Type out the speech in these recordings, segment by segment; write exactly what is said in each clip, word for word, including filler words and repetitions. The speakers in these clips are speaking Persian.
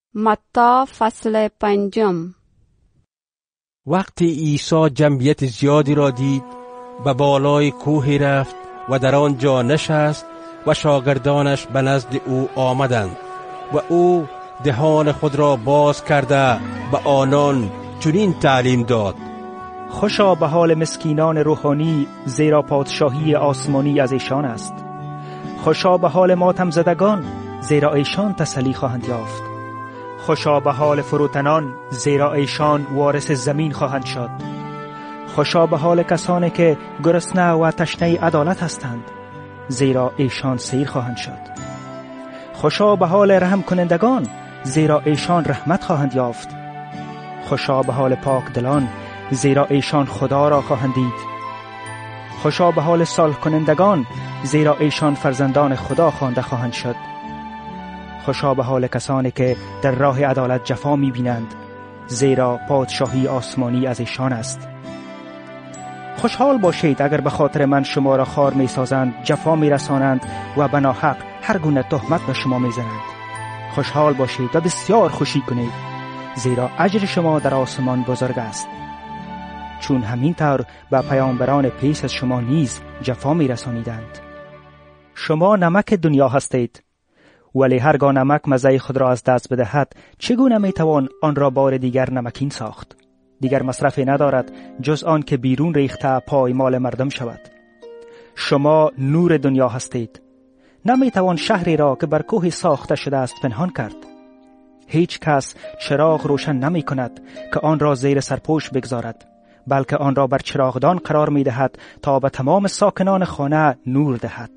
متی فصل پنجم. وقتی عیسی جمعیت زیادی را دید به بالای کوهی رفت و در آنجا نشست و شاگردانش به نزد او آمدند و او دهان خود را باز کرده به آنان چنین تعلیم داد: خوشا به حال مسکینان روحانی، زیرا پادشاهی آسمانی از ایشان است. خوشا به حال ماتم زدگان، زیرا ایشان تسلی خواهند یافت. خوشا به حال فروتنان، زیرا ایشان وارث زمین خواهند شد. خوشا به حال کسانی که گرسنه و تشنه عدالت هستند، زیرا ایشان سیر خواهند شد. خوشا به حال رحم کنندگان، زیرا ایشان رحمت خواهند یافت. خوشا به حال پاک دلان، زیرا ایشان خدا را خواهند دید. خوشا به حال صلح کنندگان، زیرا ایشان فرزندان خدا خوانده خواهند شد. خوشا به حال کسانی که در راه عدالت جفا می بینند، زیرا پادشاهی آسمانی از ایشان است. خوشحال باشید اگر به خاطر من شما را خوار می سازند، جفا می رسانند و به ناحق هر گونه تهمت به شما می زنند. خوشحال باشید و بسیار خوشی کنید، زیرا اجر شما در آسمان بزرگ است. چون همین طور به پیامبران پیش از شما نیز جفا می رسانیدند. شما نمک دنیا هستید، ولی هرگاه نمک مزه خود را از دست بدهد، چگونه می توان آن را بار دیگر نمکین ساخت؟ دیگر مصرفی ندارد جز آن که بیرون ریخته پایمال مردم شود. شما نور دنیا هستید. نمی توان شهری را که بر کوه ساخته شده است پنهان کرد. هیچ کس چراغ روشن نمی کند که آن را زیر سرپوش بگذارد، بلکه آن را بر چراغدان قرار می دهد تا به تمام ساکنان خانه نور دهد.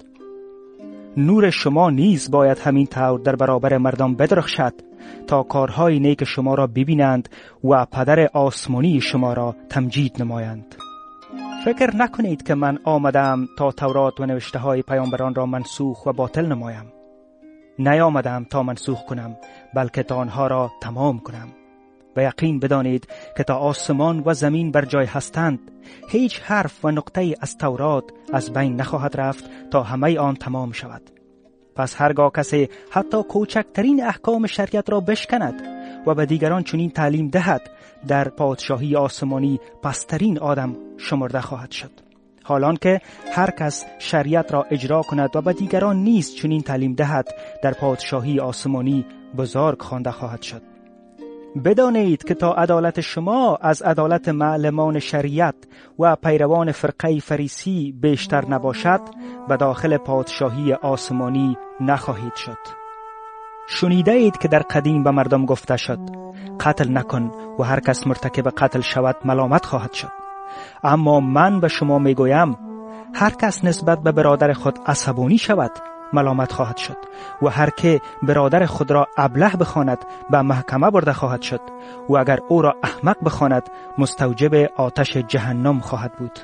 نور شما نیز باید همین طور در برابر مردم بدرخشد تا کارهای نیک شما را ببینند و پدر آسمانی شما را تمجید نمایند. فکر نکنید که من آمدم تا تورات و نوشته های پیامبران را منسوخ و باطل نمایم. نیامدم تا منسوخ کنم، بلکه تا آنها را تمام کنم. و یقین بدانید که تا آسمان و زمین بر جای هستند، هیچ حرف و نقطه از تورات از بین نخواهد رفت تا همه آن تمام شود. پس هرگاه کسی حتی کوچکترین احکام شریعت را بشکند و به دیگران چنین تعلیم دهد، در پادشاهی آسمانی پسترین آدم شمرده خواهد شد. حالان که هر کس شریعت را اجرا کند و به دیگران نیز چنین تعلیم دهد، در پادشاهی آسمانی بزرگ خوانده خواهد شد. بدانید که تا عدالت شما از عدالت معلمان شریعت و پیروان فرقه فریسی بیشتر نباشد، به داخل پادشاهی آسمانی نخواهید شد. شنیده اید که در قدیم به مردم گفته شد: قتل نکن و هر کس مرتکب قتل شود ملامت خواهد شد. اما من به شما میگویم هر کس نسبت به برادر خود عصبانی شود ملامت خواهد شد و هر که برادر خود را ابله بخواند به محکمه برده خواهد شد و اگر او را احمق بخواند مستوجب آتش جهنم خواهد بود.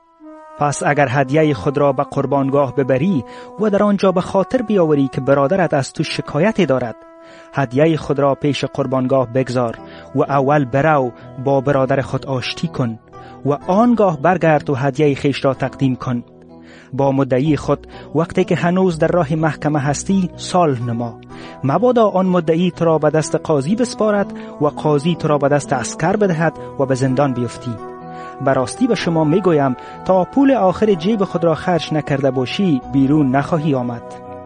پس اگر هدیه خود را به قربانگاه ببری و در آنجا به خاطر بیاوری که برادرت از تو شکایتی دارد، هدیه خود را پیش قربانگاه بگذار و اول برو با برادر خود آشتی کن و آنگاه برگرد و هدیه خیش را تقدیم کن. با مدعی خود وقتی که هنوز در راه محکمه هستی صلح نما، مبادا آن مدعی تو را به دست قاضی بسپارد و قاضی تو را به دست عسکر بدهد و به زندان بیفتی. براستی به شما میگویم تا پول آخر جیب خود را خرج نکرده باشی بیرون نخواهی آمد.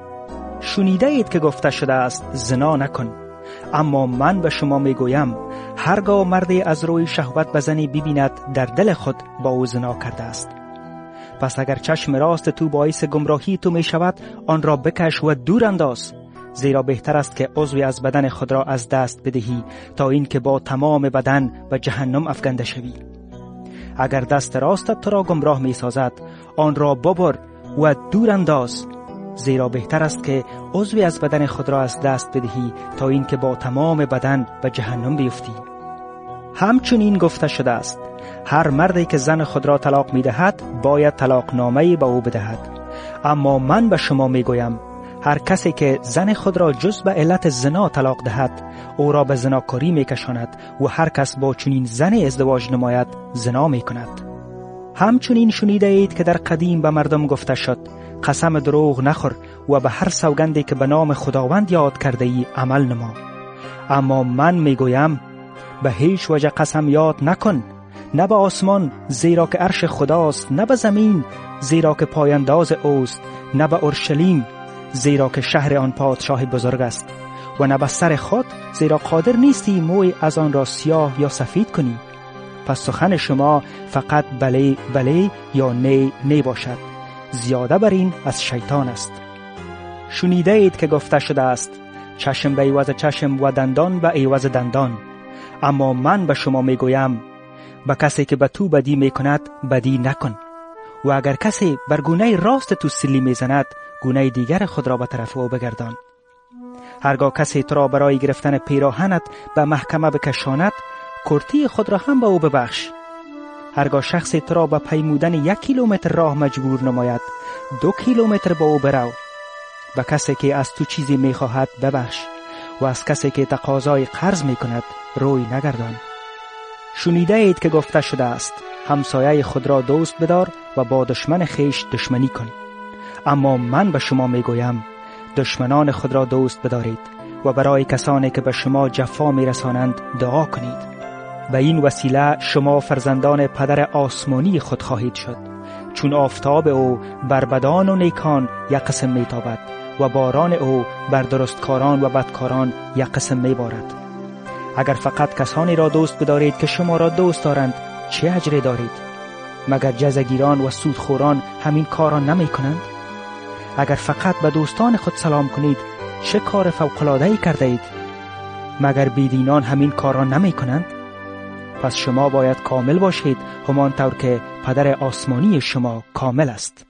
شنیده اید که گفته شده است زنا نکن، اما من به شما میگویم هرگاه مردی از روی شهوت به زنی ببیند در دل خود با او زنا کرده است. پس اگر چشم راست تو باعث گمراهی تو می شود، آن را بکش و دور انداز، زیرا بهتر است که عضوی از بدن خود را از دست بدهی تا اینکه با تمام بدن به جهنم افکنده شوی. اگر دست راستت تو را گمراه می سازد، آن را ببر و دور انداز، زیرا بهتر است که عضوی از بدن خود را از دست بدهی تا اینکه با تمام بدن به جهنم بیفتی. همچنین گفته شده است هر مردی که زن خود را طلاق می دهد باید طلاق نامه‌ای به او بدهد. اما من به شما می گویم هر کسی که زن خود را جز به علت زنا طلاق دهد او را به زناکاری می کشاند و هر کس با چنین زن ازدواج نماید زنا می کند. همچنین شنیده اید که در قدیم به مردم گفته شد قسم دروغ نخور و به هر سوگندی که به نام خداوند یاد کرده ای عمل نما. اما من میگویم به هیچ وجه قسم یاد نکن، نه به آسمان زیرا که عرش خداست، نه به زمین زیرا که پایانداز اوست، نه به اورشلیم زیرا که شهر آن پادشاه بزرگ است، و نه به سر خود زیرا قادر نیستی موی از آن را سیاه یا سفید کنی. پس سخن شما فقط بله بله یا نه نه باشد. زیاده بر این از شیطان است. شنیده اید که گفته شده است چشم به عوض چشم و دندان به عوض دندان. اما من به شما میگویم به کسی که به تو بدی میکند بدی نکن، و اگر کسی بر گونه راست تو سیلی میزند گونه دیگر خود را به طرف او بگردان. هرگاه کسی تو را برای گرفتن پیراهنت به محکمه بکشاند کرتی خود را هم به او ببخش. هرگاه شخصی تو را به پیمودن یک کیلومتر راه مجبور نماید دو کیلومتر با او برو. به کسی که از تو چیزی میخواهد ببخش، و از کسی که تقاضای قرض میکند روی نگردان. شنیده اید که گفته شده است همسایه خود را دوست بدار و با دشمن خیش دشمنی کن. اما من به شما میگویم دشمنان خود را دوست بدارید و برای کسانی که به شما جفا میرسانند دعا کنید. به این وسیله شما فرزندان پدر آسمانی خود خواهید شد، چون آفتاب او بر بدان و نیکان یک قسم میتابد و باران او بر درستکاران و بدکاران یک قسم میبارد. اگر فقط کسانی را دوست بدارید که شما را دوست دارند چه اجری دارید؟ مگر جزاگیران و سودخوران همین کارا نمی کنند؟ اگر فقط به دوستان خود سلام کنید چه کار فوق‌العاده‌ای کرده اید؟ مگر بیدینان همین کارا نمی کنند؟ پس شما باید کامل باشید همانطور که پدر آسمانی شما کامل است.